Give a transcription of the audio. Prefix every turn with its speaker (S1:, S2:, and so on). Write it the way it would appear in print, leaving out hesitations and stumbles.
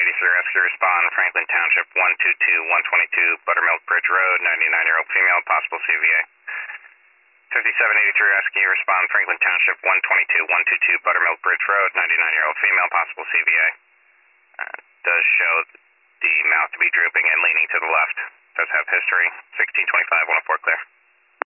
S1: rescue respond, Franklin Township 122-122, Buttermilk Bridge Road, 99-year-old female, possible CVA. 5783 rescue respond, Franklin Township 122-122, Buttermilk Bridge Road, 99-year-old female, possible CVA. Does show the mouth to be drooping and leaning to the left. Does have history. 1625, 104 clear.